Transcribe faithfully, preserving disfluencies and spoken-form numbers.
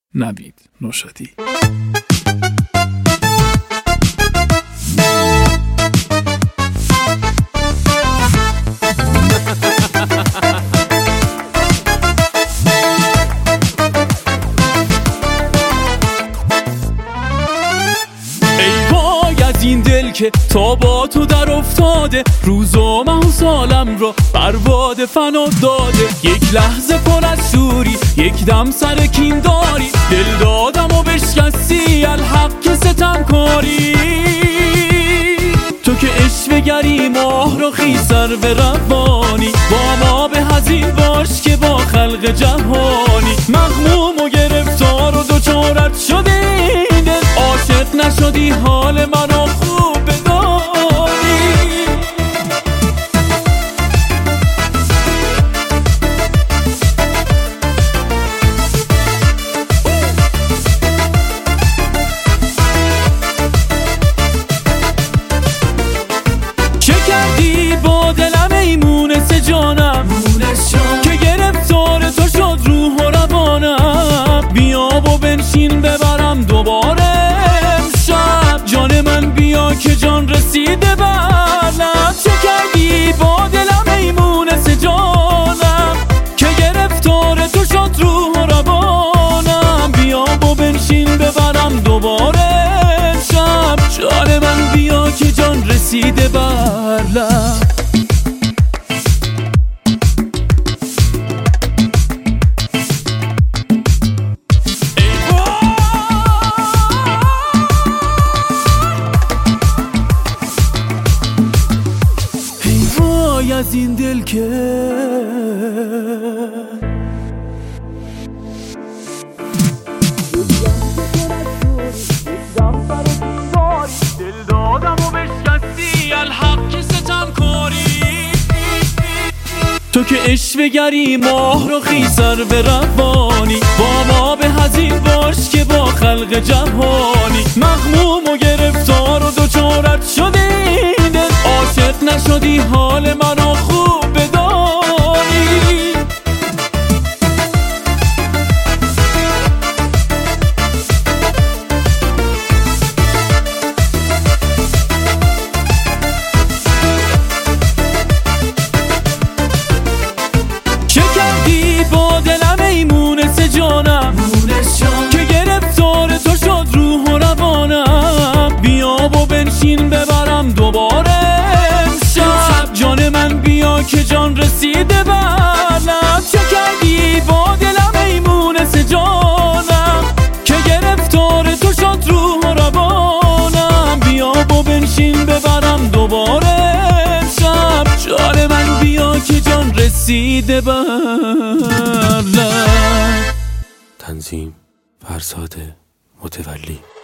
نوید نوشادی. این دل که تا با تو در افتاده، روز و ماه و سالم رو برباد فنا داده. یک لحظه پر از شوری، یک دم سر کین داری، دل دادم و بشکستی الحق که ستم کاری. تو که عشق گری ماه رو خیسر به ربانی، با ما به هزین باش که با خلق جهانی. مغموم و گرفتار و دوچارت شده این دل، عاشق نشدی حال منو خوب بدانی. چه کردی با دلم ای مونس جانم، که گرفتار تو شد روح و روانم. بیا و بنشین ببرم دوباره امشب، جان من بیا که جان رسیده برم. چه کردی با دلم ای مونس جانم، که گرفتار تو شد روح و روانم. بیا و بنشین ببرم دوباره امشب، جان من بیا که جان رسیده برم. از این دل که دل دادم و بشکستی الحق که ستم کاری. تو که عشق گری ماه رو خیسر به ربانی، با ما به هزین باش که با خلق جهانی. مغموم و گرفتار و دوچارت شده این دل، عاشق نشدی حال منو خوب بدانی. چه کردی با دلم ای مونس جانم، که گرفتار تو شد روح و روانم. بیا و بنشین ببرم دوباره امشب، جان من بیا که جان رسیده برم. چه کردی با دلم ای مونس جانم، که گرفتار تو شد روح و روانم. بیا و بنشین ببرم دوباره امشب، جان من بیا که جان رسیده برم. تنظیم فرزاد متولی.